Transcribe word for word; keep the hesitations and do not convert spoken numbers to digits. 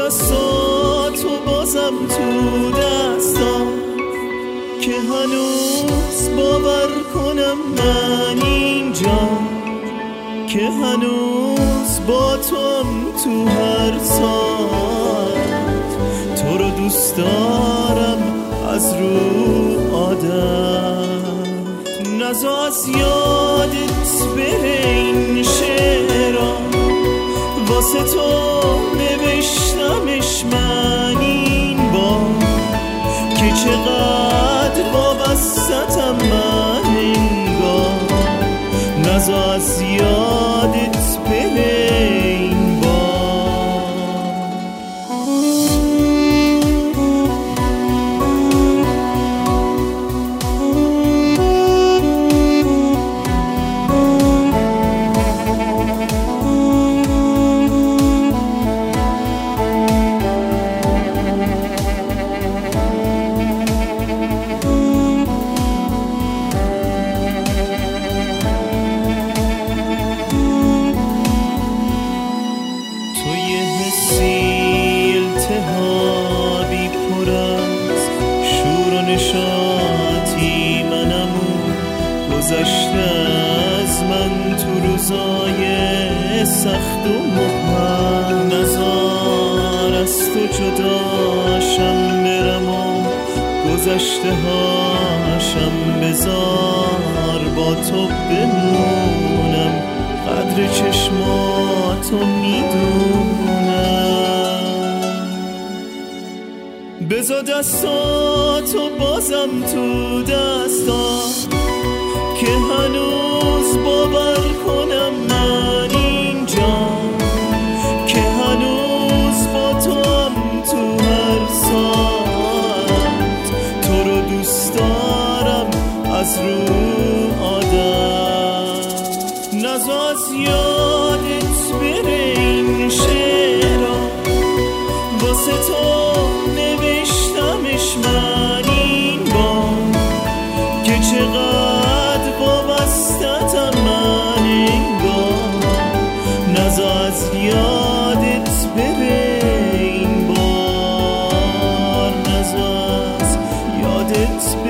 دستاتو بازم تو دستام که هنوز باور کنم من اینجا، که هنوز با توام تو هر ساعت. تو رو دوست دارم از رو عادت، نزا از یادت بره این شعرها، واسه تو نوشتمش من این بار، که چقدر وابستم من انگار. نزا از یادت بره این بار. التهابی پر از شور و نشاطی منمون، گذشته از من تو روزای سخت و مبهم. نزار از تو جداشم برم و گذشته هاشم بذار با تو بمونم، قدر چشماتو میدونم. بذار دستاتو بازم تو دستام که هنوز باور کنم من اینجا، که هنوز با توام تو هر ساعت. تو رو دوست دارم از رو عادت، نزا از یادت بره این شعرها، واسه تو نوشتمش من این بار، که چقدر وابستم من انگار. نزا از یادت بره این بار، نزا از یادت